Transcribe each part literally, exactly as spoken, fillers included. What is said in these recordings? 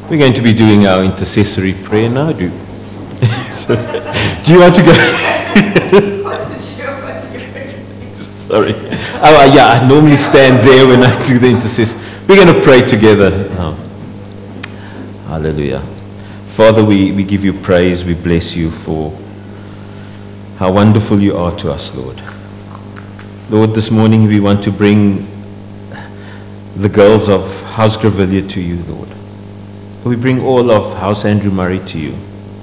We're going to be doing our intercessory prayer now. Do, so, do you want to go? Sorry. Oh, yeah, I normally stand there when I do the intercession. We're going to pray together now. Hallelujah. Father, we, we give you praise. We bless you for how wonderful you are to us, Lord. Lord, this morning we want to bring the girls of House Grevillea to you, Lord. We bring all of House Andrew Murray to you.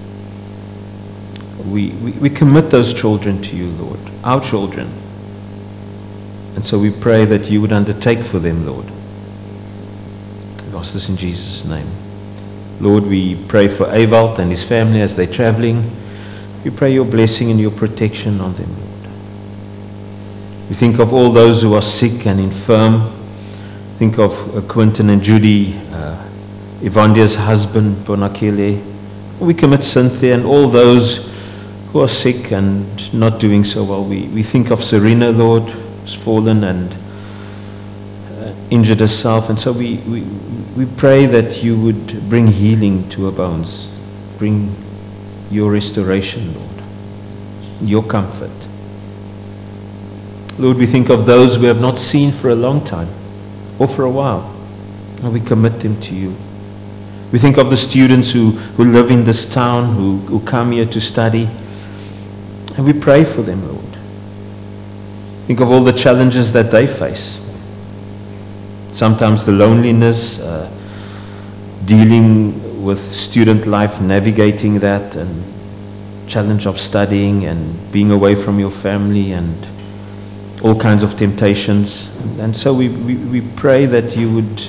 We, we, we commit those children to you, Lord, our children. And so we pray that you would undertake for them, Lord. We ask this in Jesus' name. Lord, we pray for Ewald and his family as they're traveling. We pray your blessing and your protection on them, Lord. We think of all those who are sick and infirm. Think of uh, Quentin and Judy, uh, Evandia's husband, Bonakele. We commit Cynthia and all those who are sick and not doing so well. We, we think of Serena, Lord, who's fallen and uh, injured herself. And so we, we, we pray that you would bring healing to her bones. Bring your restoration, Lord. Your comfort. Lord, we think of those we have not seen for a long time or for a while. And we commit them to you. We think of the students who, who live in this town, who, who come here to study. And we pray for them, Lord. Think of all the challenges that they face. Sometimes the loneliness, uh, dealing with student life, navigating that, and challenge of studying and being away from your family and all kinds of temptations. And so we, we, we pray that you would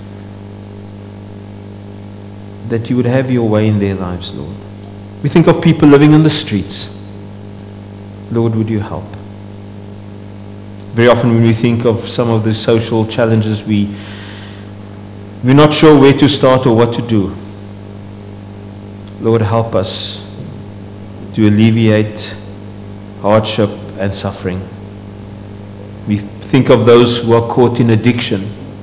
that you would have your way in their lives, Lord. We think of people living on the streets. Lord, would you help? Very often when we think of some of the social challenges, we, we're not sure where to start or what to do. Lord, help us to alleviate hardship and suffering. We think of those who are caught in addiction.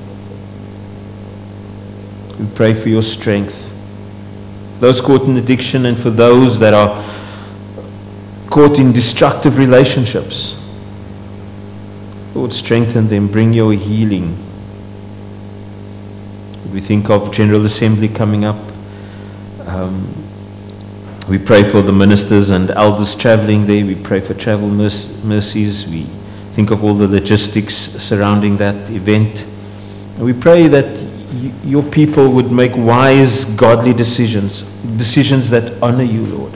We pray for your strength. Those caught in addiction, and for those that are caught in destructive relationships. Lord, strengthen them, bring your healing. We think of General Assembly coming up. Um, we pray for the ministers and elders traveling there. We pray for travel mercies. We think of all the logistics surrounding that event. And we pray that y- your people would make wise, godly decisions, decisions that honor you, Lord,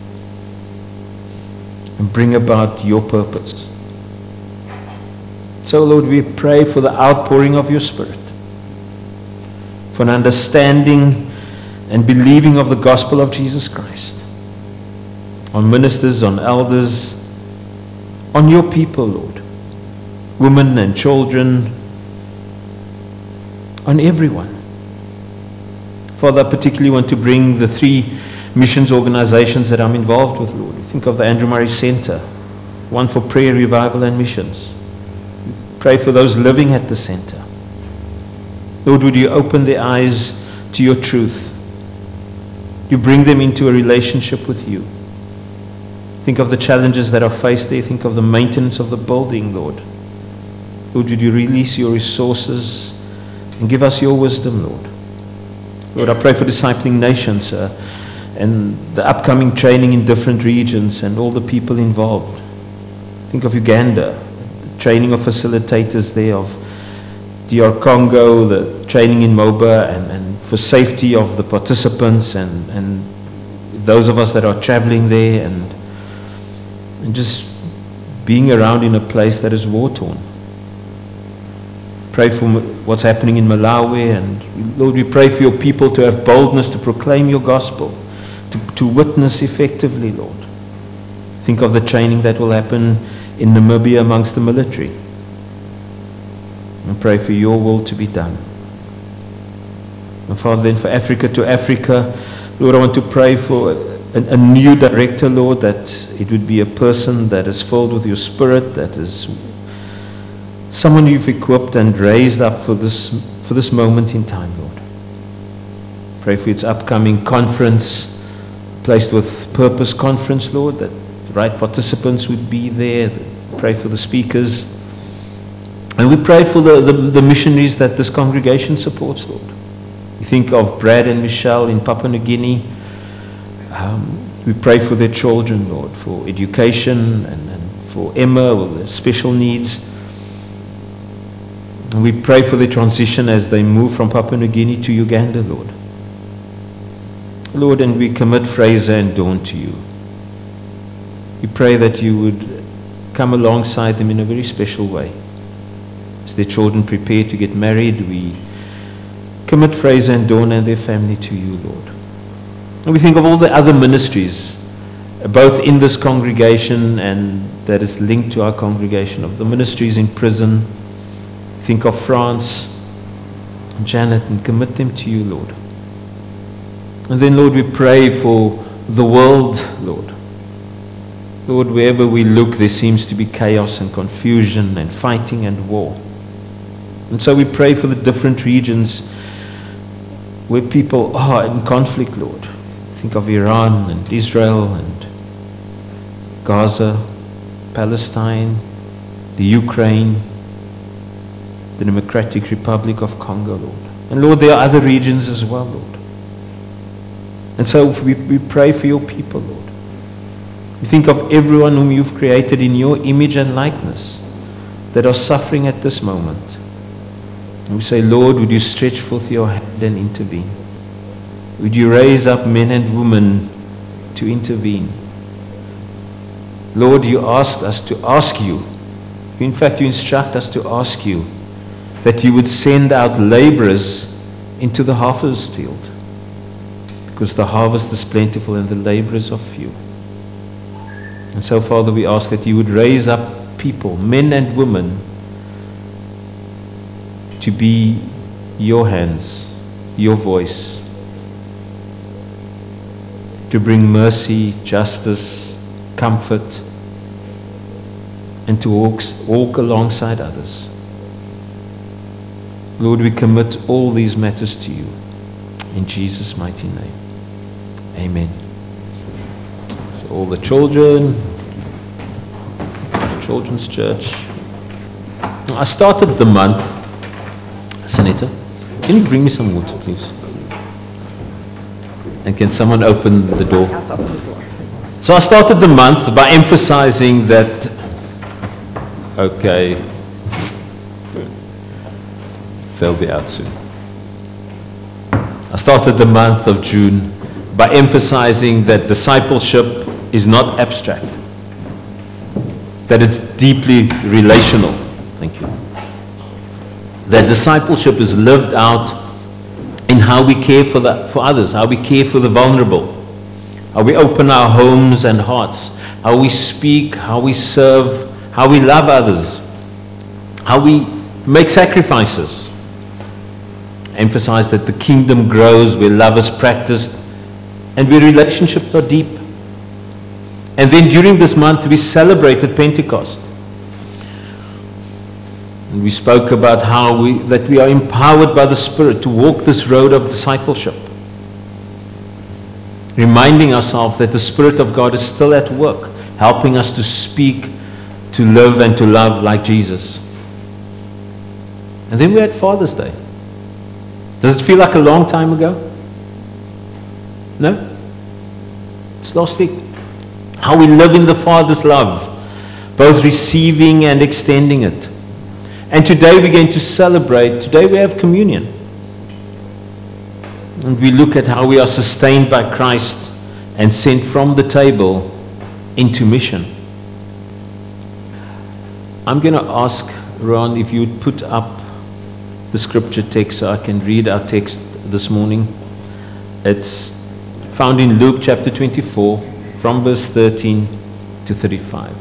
and bring about your purpose. So, Lord, we pray for the outpouring of your Spirit, for an understanding and believing of the gospel of Jesus Christ, on ministers, on elders, on your people, Lord, women and children, on everyone. Father, I particularly want to bring the three missions organizations that I'm involved with, Lord. Think of the Andrew Murray Center, one for prayer, revival, and missions. Pray for those living at the center. Lord, would you open their eyes to your truth? You bring them into a relationship with you. Think of the challenges that are faced there. Think of the maintenance of the building, Lord. Lord, would you release your resources and give us your wisdom, Lord. Lord, I pray for Discipling Nations uh, and the upcoming training in different regions and all the people involved. Think of Uganda, the training of facilitators there, of D R Congo, the training in Moba, and, and for safety of the participants and, and those of us that are traveling there, and, and just being around in a place that is war-torn. Pray for what's happening in Malawi, and Lord, we pray for your people to have boldness to proclaim your gospel, to, to witness effectively, Lord. Think of the training that will happen in Namibia amongst the military. And pray for your will to be done. And Father, then for Africa to Africa, Lord, I want to pray for a, a new director, Lord, that it would be a person that is filled with your Spirit, that is someone you've equipped and raised up for this for this moment in time, Lord. Pray for its upcoming conference, Placed with Purpose conference, Lord, that the right participants would be there. Pray for the speakers. And we pray for the, the, the missionaries that this congregation supports, Lord. We think of Brad and Michelle in Papua New Guinea. Um, we pray for their children, Lord, for education, and, and for Emma with their special needs. And we pray for their transition as they move from Papua New Guinea to Uganda, Lord. Lord, and we commit Fraser and Dawn to you. We pray that you would come alongside them in a very special way. As their children prepare to get married, we commit Fraser and Dawn and their family to you, Lord. And we think of all the other ministries, both in this congregation and that is linked to our congregation, of the ministries in prison. Think of France, Janet, and commit them to you, Lord. And then, Lord, we pray for the world, Lord. Lord, wherever we look, there seems to be chaos and confusion and fighting and war. And so we pray for the different regions where people are in conflict, Lord. Think of Iran and Israel and Gaza, Palestine, the Ukraine, the Democratic Republic of Congo, Lord. And Lord, there are other regions as well, Lord. And so we, we pray for your people, Lord. We think of everyone whom you've created in your image and likeness that are suffering at this moment. And we say, Lord, would you stretch forth your hand and intervene? Would you raise up men and women to intervene? Lord, you asked us to ask you. In fact, you instruct us to ask you that you would send out laborers into the harvest field, because the harvest is plentiful and the laborers are few. And so, Father, we ask that you would raise up people, men and women, to be your hands, your voice, to bring mercy, justice, comfort, and to walk, walk alongside others. Lord, we commit all these matters to you. In Jesus' mighty name. Amen. So all the children, the Children's Church. I started the month, Senator, can you bring me some water, please? And can someone open the door? So I started the month by emphasizing that, okay, they'll be out soon. I started the month of June by emphasizing that discipleship is not abstract, that it's deeply relational. Thank you. That discipleship is lived out in how we care for the, for others, how we care for the vulnerable, how we open our homes and hearts, how we speak, how we serve, how we love others, how we make sacrifices. Emphasize that the kingdom grows where love is practiced and where relationships are deep. And then during this month we celebrated Pentecost. And we spoke about how we that we are empowered by the Spirit to walk this road of discipleship, reminding ourselves that the Spirit of God is still at work, helping us to speak, to live, and to love like Jesus. And then we had Father's Day. Does it feel like a long time ago? No? It's last week. How we live in the Father's love, both receiving and extending it. And today we're going to celebrate, today we have communion. And we look at how we are sustained by Christ and sent from the table into mission. I'm going to ask Ron if you would put up the scripture text so I can read our text this morning. It's found in Luke chapter twenty-four from verse thirteen to thirty-five.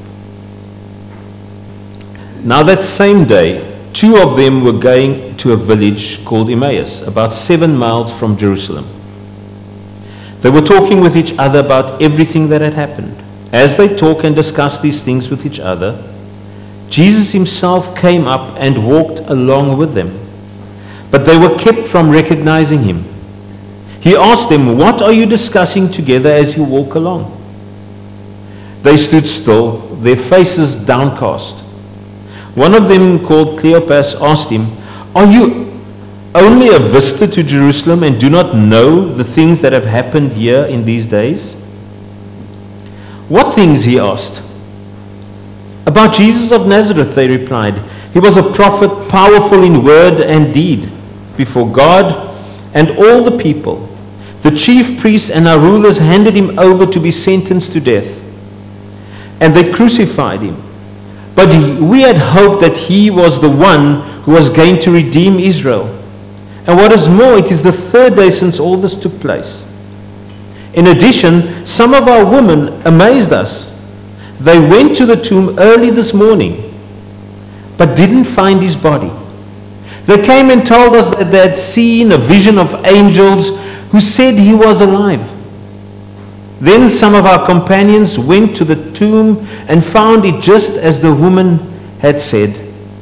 Now that same day, two of them were going to a village called Emmaus, about seven miles from Jerusalem. They were talking with each other about everything that had happened. As they talked and discussed these things with each other, Jesus himself came up and walked along with them, but they were kept from recognizing him. He asked them, "What are you discussing together as you walk along?" They stood still, their faces downcast. One of them, called Cleopas, asked him, "Are you only a visitor to Jerusalem and do not know the things that have happened here in these days?" "What things?" he asked. "About Jesus of Nazareth," they replied. "He was a prophet, powerful in word and deed before God and all the people. The chief priests and our rulers handed him over to be sentenced to death, and they crucified him. But he, we had hoped that he was the one who was going to redeem Israel. And what is more, it is the third day since all this took place. In addition, some of our women amazed us. They went to the tomb early this morning, but didn't find his body. They came and told us that they had seen a vision of angels who said he was alive. Then some of our companions went to the tomb and found it just as the woman had said.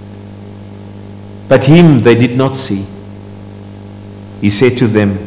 But him they did not see." He said to them,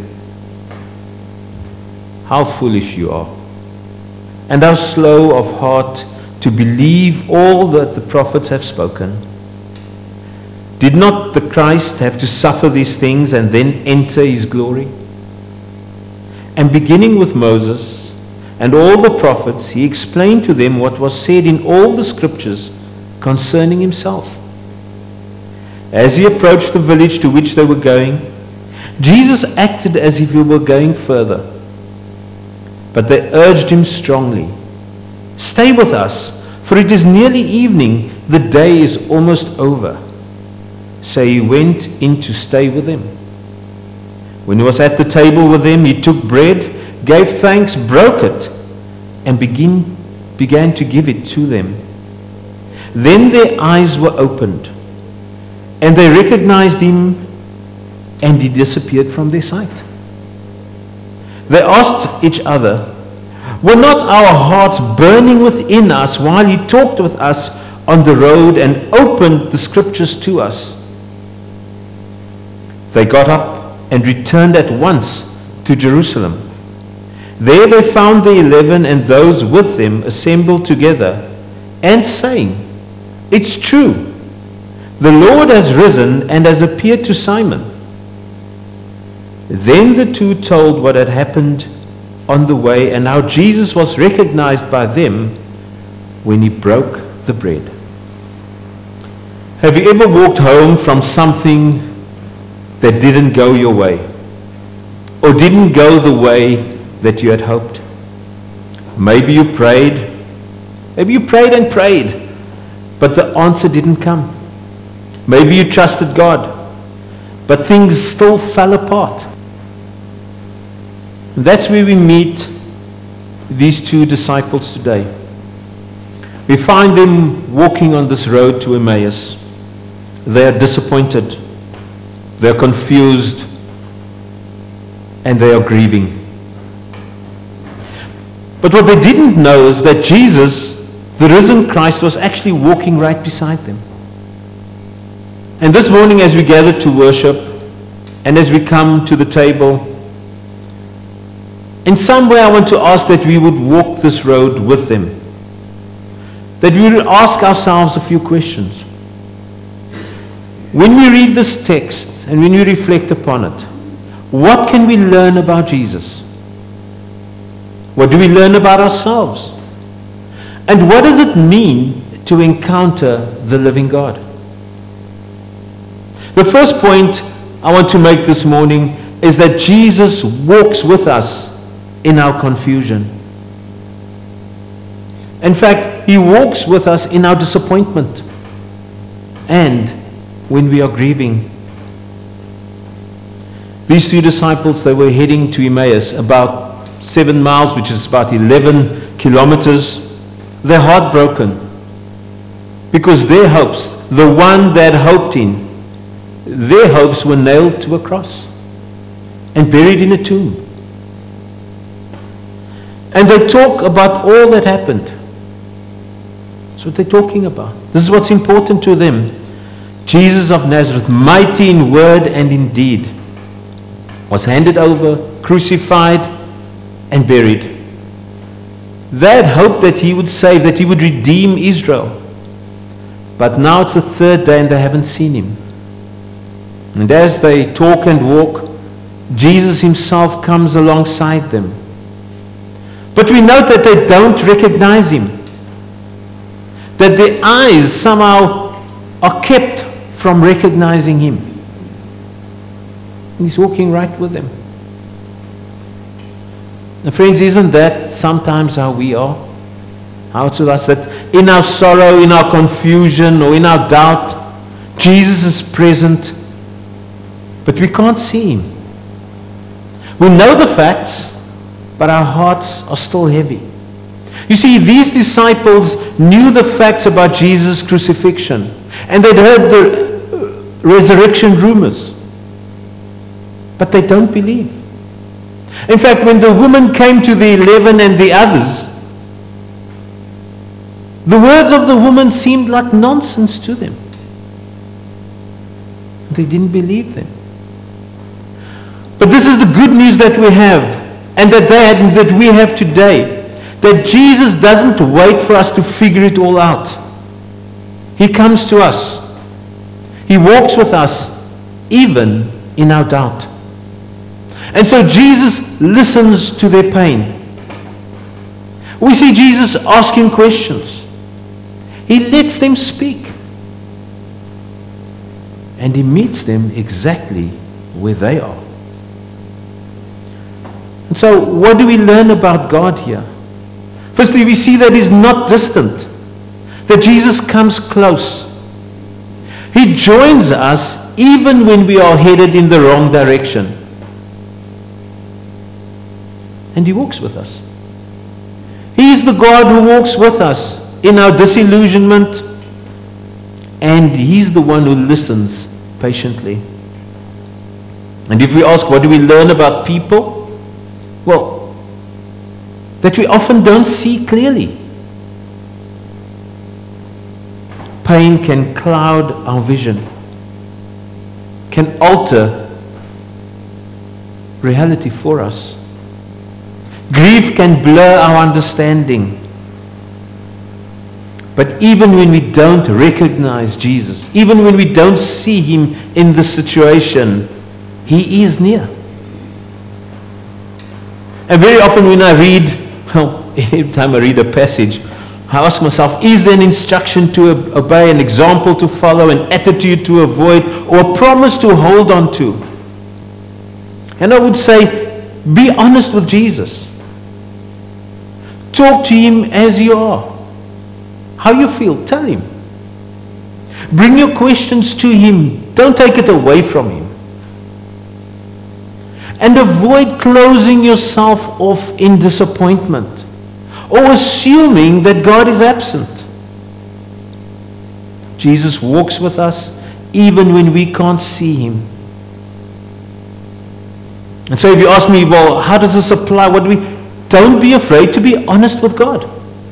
"How foolish you are, and how slow of heart to believe all that the prophets have spoken. Did not the Christ have to suffer these things and then enter his glory?" And beginning with Moses and all the prophets, he explained to them what was said in all the scriptures concerning himself. As he approached the village to which they were going, Jesus acted as if he were going further. But they urged him strongly, "Stay with us, for it is nearly evening. The day is almost over." So he went in to stay with them. When he was at the table with them, he took bread, gave thanks, broke it, and begin, began to give it to them. Then their eyes were opened, and they recognized him, and he disappeared from their sight. They asked each other, "Were not our hearts burning within us while he talked with us on the road and opened the scriptures to us?" They got up and returned at once to Jerusalem. There they found the eleven and those with them assembled together and saying, "It's true, the Lord has risen and has appeared to Simon." Then the two told what had happened on the way and how Jesus was recognized by them when he broke the bread. Have you ever walked home from something that didn't go your way, or didn't go the way that you had hoped? Maybe you prayed, maybe you prayed and prayed, but the answer didn't come. Maybe you trusted God, but things still fell apart. And that's where we meet these two disciples today. We find them walking on this road to Emmaus. They are disappointed, they are confused, and they are grieving. But what they didn't know is that Jesus, the risen Christ, was actually walking right beside them. And this morning, as we gather to worship, and as we come to the table, in some way I want to ask that we would walk this road with them. That we would ask ourselves a few questions. When we read this text and when we reflect upon it, what can we learn about Jesus? What do we learn about ourselves? And what does it mean to encounter the living God? The first point I want to make this morning is that Jesus walks with us in our confusion. In fact, he walks with us in our disappointment and when we are grieving. These two disciples, they were heading to Emmaus, about seven miles, which is about eleven kilometers. They're heartbroken because their hopes, the one they had hoped in, their hopes were nailed to a cross and buried in a tomb. And they talk about all that happened. That's what they're talking about. This is what's important to them. Jesus of Nazareth, mighty in word and in deed. was handed over, crucified, and buried. They had hoped that he would save, that he would redeem Israel. But now it's the third day and they haven't seen him. And as they talk and walk, Jesus himself comes alongside them. But we note that they don't recognize him. That their eyes somehow are kept from recognizing him. And he's walking right with them. And friends, isn't that sometimes how we are? How it's with us, that in our sorrow, in our confusion, or in our doubt, Jesus is present, but we can't see him. We know the facts, but our hearts are still heavy. You see, these disciples knew the facts about Jesus' crucifixion, and they'd heard the resurrection rumors, but they don't believe. In fact, when the woman came to the eleven and the others, the words of the woman seemed like nonsense to them. They didn't believe them. But this is the good news that we have, and that they had, and that we have today. That Jesus doesn't wait for us to figure it all out. He comes to us. He walks with us, even in our doubt. And so Jesus listens to their pain. We see Jesus asking questions. He lets them speak. And he meets them exactly where they are. And so what do we learn about God here? Firstly, we see that he's not distant. That Jesus comes close. He joins us even when we are headed in the wrong direction. And he walks with us. He is the God who walks with us in our disillusionment. And he's the one who listens patiently. And if we ask, what do we learn about people? Well, that we often don't see clearly. Pain can cloud our vision, can alter reality for us. Grief can blur our understanding. But even when we don't recognize Jesus, even when we don't see him in the situation, he is near. And very often when I read, well, every time I read a passage, I ask myself, is there an instruction to obey, an example to follow, an attitude to avoid, or a promise to hold on to? And I would say, be honest with Jesus. Talk to him as you are. How you feel, tell him. Bring your questions to him. Don't take it away from him. And avoid closing yourself off in disappointment or assuming that God is absent. Jesus walks with us even when we can't see him. And so if you ask me, well, how does this apply? What do we? Don't be afraid to be honest with God.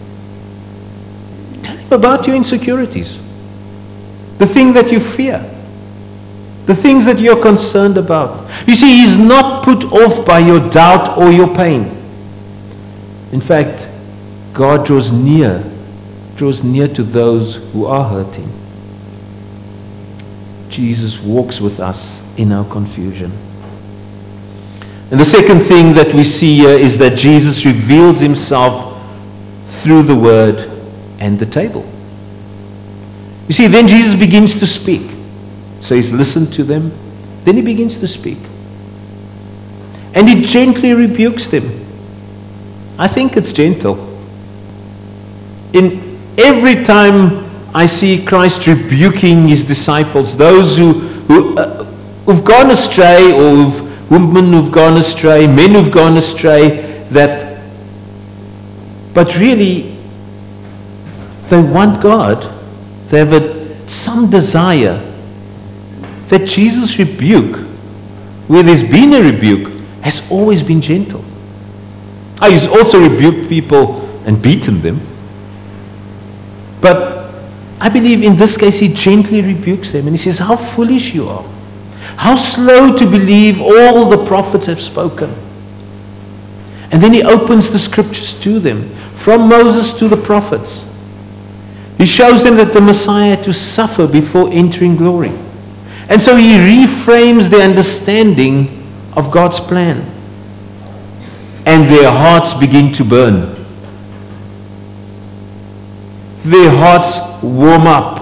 Tell him about your insecurities, the thing that you fear, the things that you're concerned about. You see, he's not put off by your doubt or your pain. In fact, God draws near, draws near to those who are hurting. Jesus walks with us in our confusion. And the second thing that we see here is that Jesus reveals himself through the word and the table. You see, then Jesus begins to speak. So he's listened to them. Then he begins to speak. And he gently rebukes them. I think it's gentle. In every time I see Christ rebuking his disciples, those who, who, uh, who've gone astray, or who've women who've gone astray, men who've gone astray, that, but really, they want God. They have a, some desire that Jesus' rebuke, where there's been a rebuke, has always been gentle. Oh, he's also rebuked people and beaten them. But I believe in this case he gently rebukes them and he says, how foolish you are. How slow to believe all the prophets have spoken. And then he opens the scriptures to them, from Moses to the prophets. He shows them that the Messiah had to suffer before entering glory. And so he reframes their understanding of God's plan. And their hearts begin to burn. Their hearts warm up.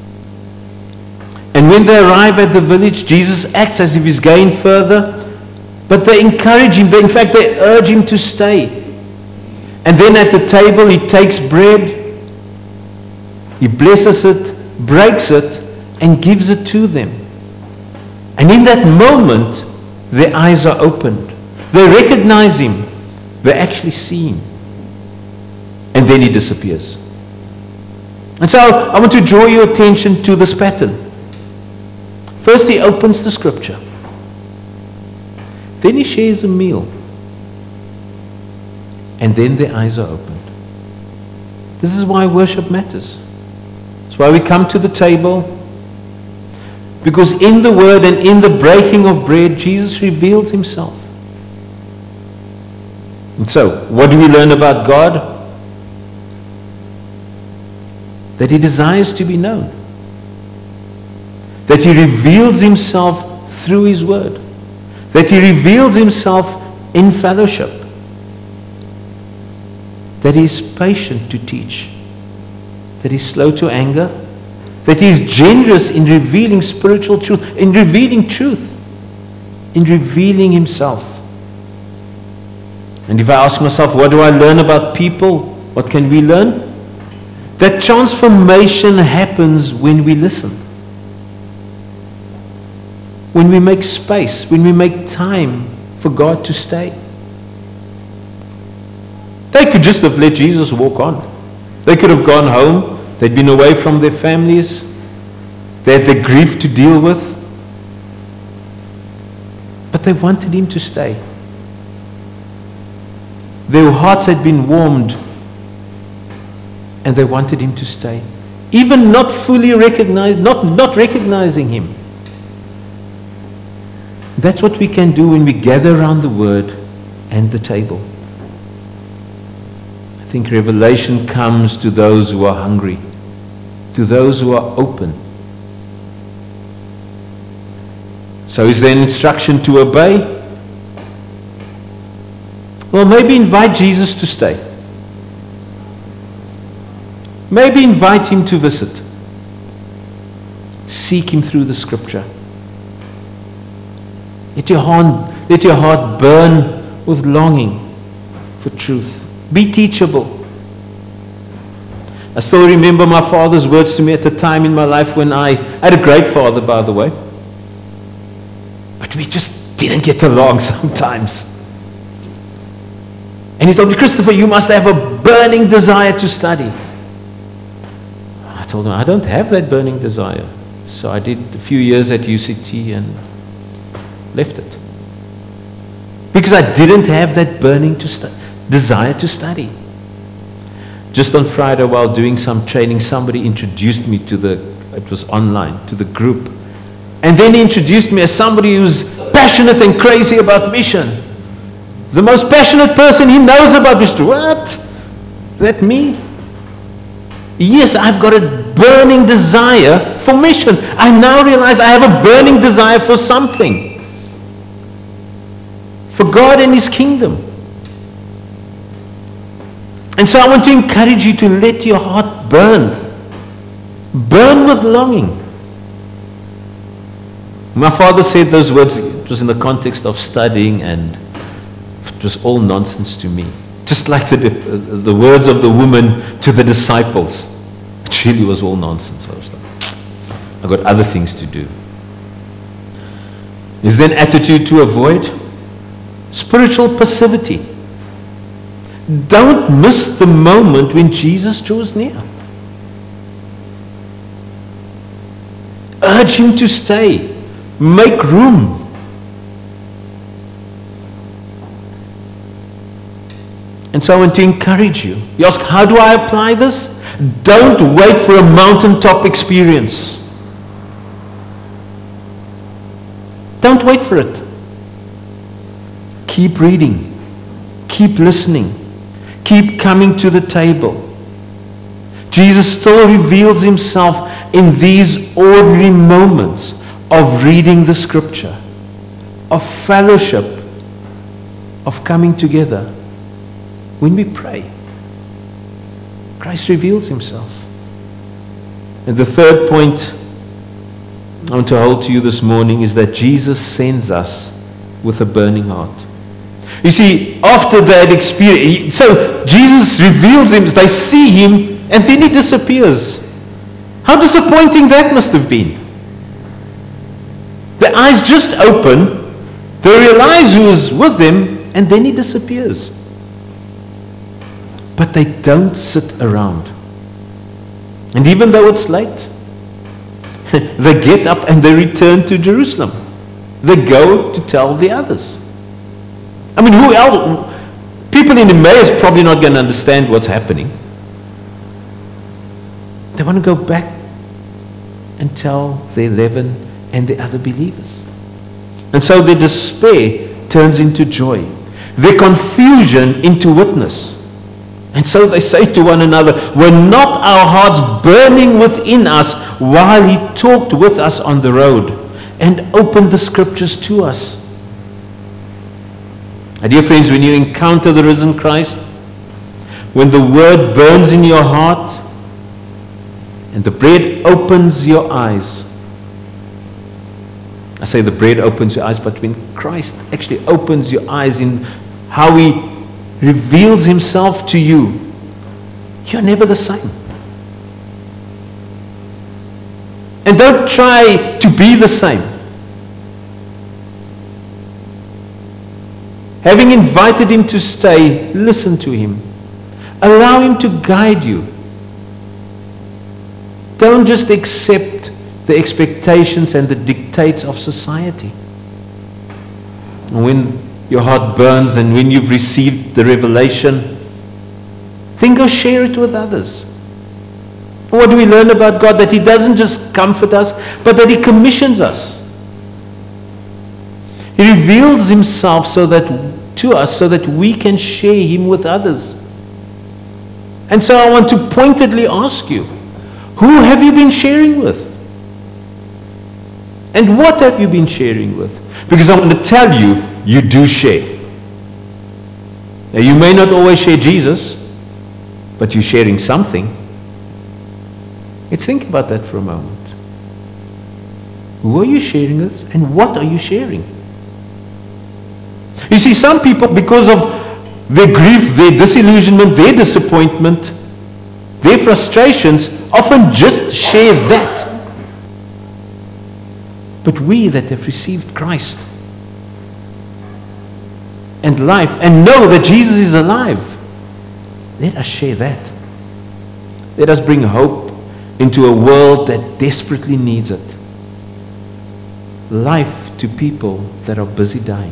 And when they arrive at the village, Jesus acts as if he's going further. But they encourage him. They, in fact, they urge him to stay. And then at the table, he takes bread. He blesses it, breaks it, and gives it to them. And in that moment, their eyes are opened. They recognize him. They actually see him. And then he disappears. And so I want to draw your attention to this pattern. First, he opens the scripture. Then he shares a meal. And then their eyes are opened. This is why worship matters. It's why we come to the table. Because in the word and in the breaking of bread, Jesus reveals himself. And so, what do we learn about God? That he desires to be known. That he reveals himself through his word. That he reveals himself in fellowship. That he is patient to teach. That he is slow to anger. That he is generous in revealing spiritual truth. In revealing truth. In revealing himself. And if I ask myself, what do I learn about people? What can we learn? That transformation happens when we listen. When we make space, when we make time for God to stay. They could just have let Jesus walk on. They could have gone home. They'd been away from their families. They had their grief to deal with. But they wanted him to stay. Their hearts had been warmed. And they wanted him to stay. Even not fully recognized, not, not recognizing him. That's what we can do when we gather around the word and the table. I think revelation comes to those who are hungry, to those who are open. So is there an instruction to obey? Well, maybe invite Jesus to stay. Maybe invite him to visit. Seek him through the scripture. Let your heart, let your heart burn with longing for truth. Be teachable. I still remember my father's words to me at the time in my life when I, I had a great father, by the way. But we just didn't get along sometimes. And he told me, Christopher, you must have a burning desire to study. I told him, I don't have that burning desire. So I did a few years at U C T and left it. Because I didn't have that burning to stu- desire to study. Just on Friday while doing some training, somebody introduced me to the, it was online, to the group. And then he introduced me as somebody who's passionate and crazy about mission. The most passionate person he knows about mission. What? That me? Yes, I've got a burning desire for mission. I now realize I have a burning desire for something. For God and his kingdom. And so I want to encourage you to let your heart burn. Burn with longing. My father said those words, it was in the context of studying, and it was all nonsense to me. Just like the, the words of the woman to the disciples. It really was all nonsense. I was like, I've got other things to do. Is there an attitude to avoid? Spiritual passivity. Don't miss the moment when Jesus draws near. Urge him to stay. Make room. And so I want to encourage you. You ask, how do I apply this? Don't wait for a mountaintop experience. Don't wait for it. Keep reading. Keep listening. Keep coming to the table. Jesus still reveals himself in these ordinary moments of reading the scripture, of fellowship, of coming together. When we pray, Christ reveals himself. And the third point I want to hold to you this morning is that Jesus sends us with a burning heart. You see, after that experience, so Jesus reveals him, they see him, and then he disappears. How disappointing that must have been. The eyes just open, they realize who is with them, and then he disappears. But they don't sit around. And even though it's late, they get up and they return to Jerusalem. They go to tell the others. I mean, who else? People in Emmaus are probably not going to understand what's happening. They want to go back and tell the eleven and the other believers. And so their despair turns into joy. Their confusion into witness. And so they say to one another, were not our hearts burning within us while he talked with us on the road and opened the scriptures to us? And dear friends, when you encounter the risen Christ, when the word burns in your heart and the bread opens your eyes, I say the bread opens your eyes, but when Christ actually opens your eyes in how he reveals himself to you, you're never the same. And don't try to be the same. Having invited him to stay, listen to him. Allow him to guide you. Don't just accept the expectations and the dictates of society. When your heart burns and when you've received the revelation, then go share it with others. What do we learn about God? That he doesn't just comfort us, but that he commissions us. He reveals himself so that to us so that we can share him with others. And so I want to pointedly ask you, who have you been sharing with? And what have you been sharing with? Because I want to tell you, you do share. Now, you may not always share Jesus, but you're sharing something. Let's think about that for a moment. Who are you sharing with, and what are you sharing? You see, some people, because of their grief, their disillusionment, their disappointment, their frustrations, often just share that. But we that have received Christ and life and know that Jesus is alive, let us share that. Let us bring hope into a world that desperately needs it. Life to people that are busy dying.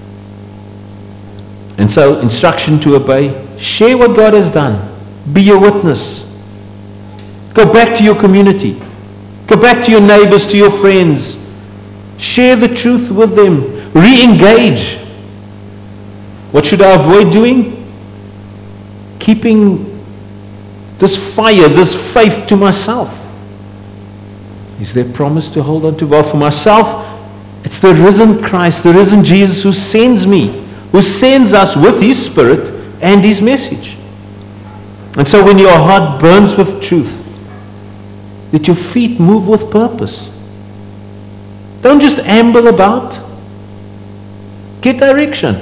And so, instruction to obey. Share what God has done. Be your witness. Go back to your community. Go back to your neighbors, to your friends. Share the truth with them. Re-engage. What should I avoid doing? Keeping this fire, this faith to myself. Is there promise to hold on to? Well, for myself, it's the risen Christ, the risen Jesus who sends me, who sends us with his Spirit and his message. And so when your heart burns with truth, let your feet move with purpose. Don't just amble about. Get direction.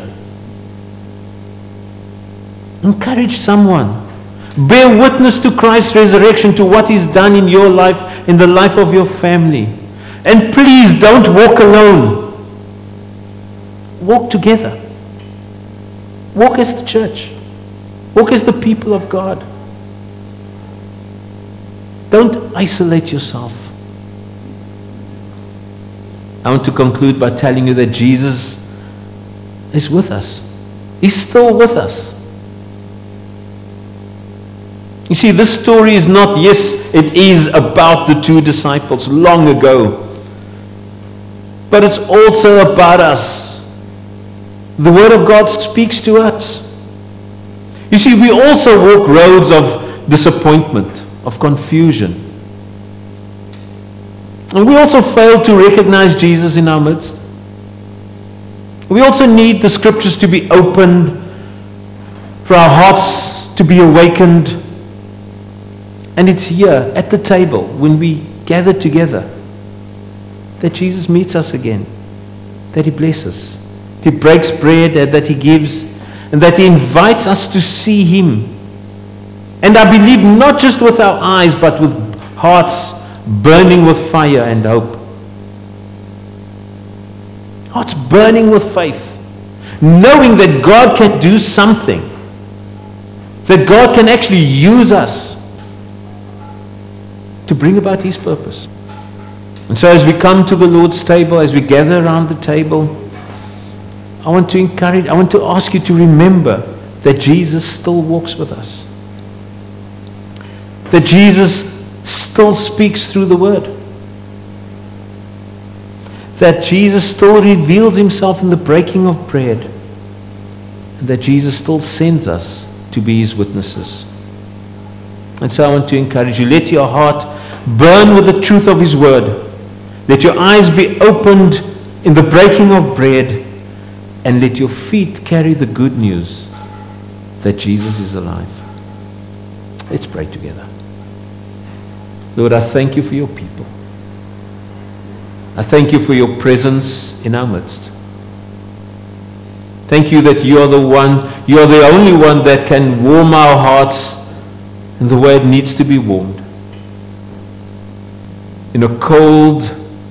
Encourage someone. Bear witness to Christ's resurrection, to what he's done in your life, in the life of your family. And please don't walk alone. Walk together. Walk as the church. Walk as the people of God. Don't isolate yourself. I want to conclude by telling you that Jesus is with us. He's still with us. You see, this story is not, yes, it is about the two disciples long ago. but it's also about us. The Word of God speaks to us. You see, we also walk roads of disappointment, of confusion. And we also fail to recognize Jesus in our midst. We also need the Scriptures to be opened, for our hearts to be awakened. And it's here at the table when we gather together that Jesus meets us again, that He blesses, that He breaks bread, that He gives, and that He invites us to see Him. And I believe not just with our eyes, but with hearts burning with fire and hope. Hearts burning with faith, knowing that God can do something, that God can actually use us to bring about His purpose. And so as we come to the Lord's table, as we gather around the table, I want to encourage, I want to ask you to remember that Jesus still walks with us. That Jesus still speaks through the Word. That Jesus still reveals Himself in the breaking of bread. And that Jesus still sends us to be His witnesses. And so I want to encourage you, let your heart burn with the truth of His Word. Let your eyes be opened in the breaking of bread, and let your feet carry the good news that Jesus is alive. Let's pray together. Lord, I thank You for Your people. I thank You for Your presence in our midst. Thank You that You are the one, You are the only one that can warm our hearts in the way it needs to be warmed. In a cold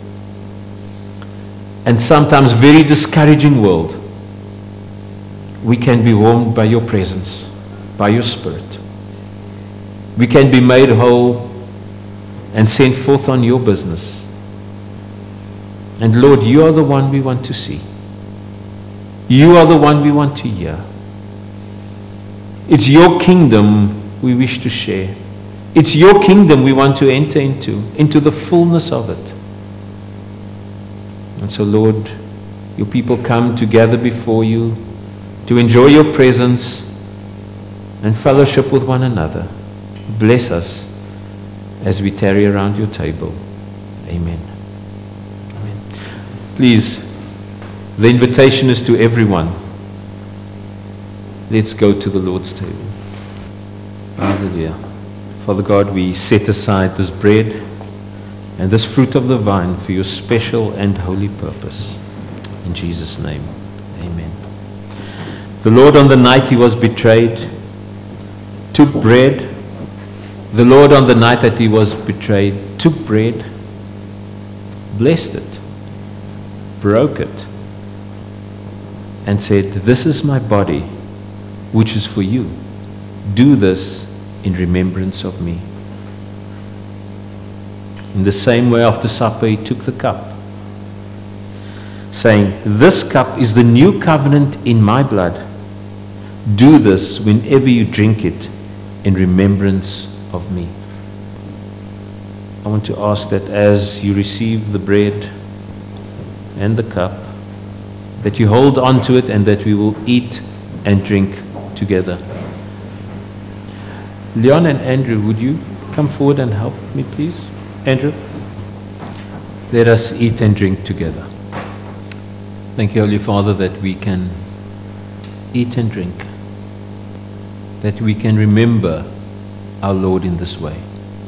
and sometimes very discouraging world, we can be warmed by Your presence, by Your Spirit. We can be made whole and sent forth on Your business. And Lord, You are the one we want to see. You are the one we want to hear. It's Your kingdom we wish to share. It's Your kingdom we want to enter into, into the fullness of it. And so, Lord, Your people come together before You to enjoy Your presence and fellowship with one another. Bless us as we tarry around Your table. Amen. Amen. Please, the invitation is to everyone. Let's go to the Lord's table. Hallelujah. Father God, we set aside this bread and this fruit of the vine for Your special and holy purpose. In Jesus' name, amen. The Lord, on the night He was betrayed, took bread. The Lord, on the night that He was betrayed, took bread, blessed it, broke it, and said, "This is my body, which is for you. Do this in remembrance of me." In the same way, after supper, He took the cup, saying, "This cup is the new covenant in my blood. Do this whenever you drink it in remembrance of me." I want to ask that as you receive the bread and the cup, that you hold on to it and that we will eat and drink together. Leon and Andrew, would you come forward and help me, please? Andrew, let us eat and drink together. Thank You, Holy Father, that we can eat and drink, that we can remember our Lord in this way.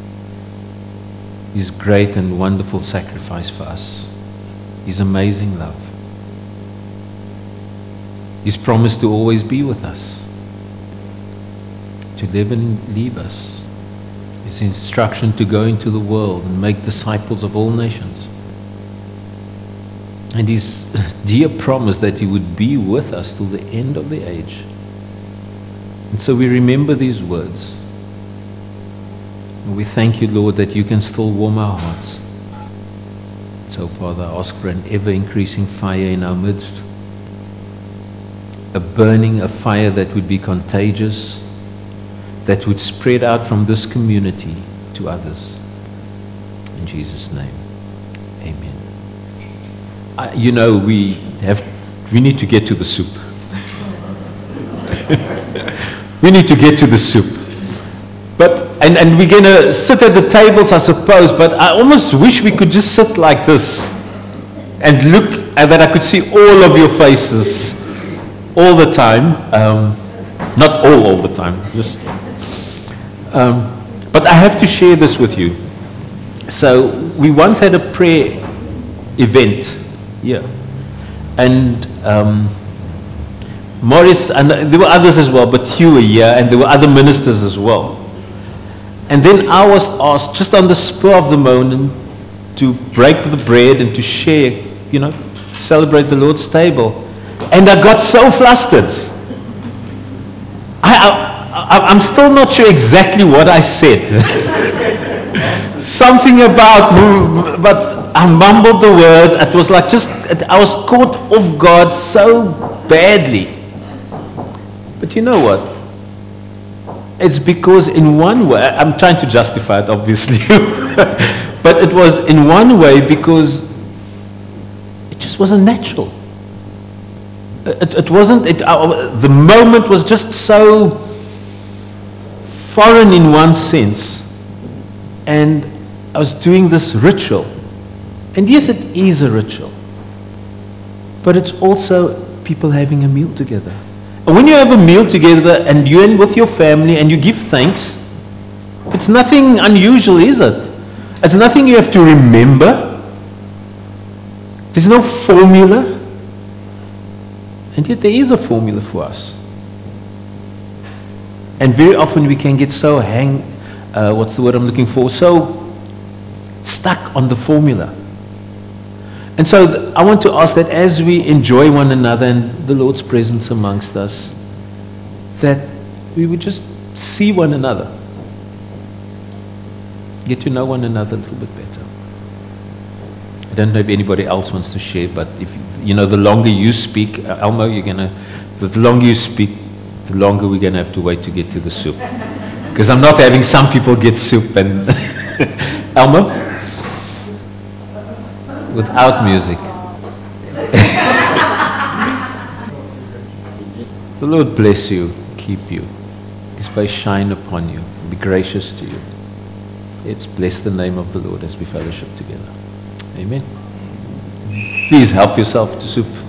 His great and wonderful sacrifice for us, His amazing love, His promise to always be with us, to never leave us, His instruction to go into the world and make disciples of all nations, and His dear promise that He would be with us till the end of the age. And so we remember these words. And we thank You, Lord, that You can still warm our hearts. So, Father, I ask for an ever-increasing fire in our midst, a burning, a fire that would be contagious, that would spread out from this community to others. In Jesus' name, amen. Uh, you know, we have, we need to get to the soup. We need to get to the soup. But, and, and we're going to sit at the tables, I suppose, but I almost wish we could just sit like this and look, and that I could see all of your faces all the time. Um, not all, all the time. Just, um, but I have to share this with you. So we once had a prayer event here. And um, Morris, and there were others as well, but you were here, and there were other ministers as well. And then I was asked, just on the spur of the moment, to break the bread and to share, you know, celebrate the Lord's table. And I got so flustered. I, I, I'm still not sure exactly what I said. Something about, but I mumbled the words. It was like just, I was caught off guard so badly. But you know what? It's because in one way, I'm trying to justify it obviously, but it was in one way because it just wasn't natural. It, it wasn't, it, uh, the moment was just so foreign in one sense. And I was doing this ritual. And yes, it is a ritual. But it's also people having a meal together. And when you have a meal together and you're in with your family and you give thanks, it's nothing unusual, is it? It's nothing you have to remember. There's no formula. And yet there is a formula for us. And very often we can get so hang, uh, what's the word I'm looking for, so stuck on the formula. And so th- I want to ask that as we enjoy one another and the Lord's presence amongst us, that we would just see one another, get to know one another a little bit better. I don't know if anybody else wants to share, but if you know, the longer you speak, uh, Elmo, you're gonna, the longer you speak, the longer we're gonna have to wait to get to the soup. Because I'm not having some people get soup and Elmo, without music. The Lord bless you, keep you, His face shine upon you, be gracious to you. Let's bless the name of the Lord as we fellowship together. Amen. Please help yourself to soup.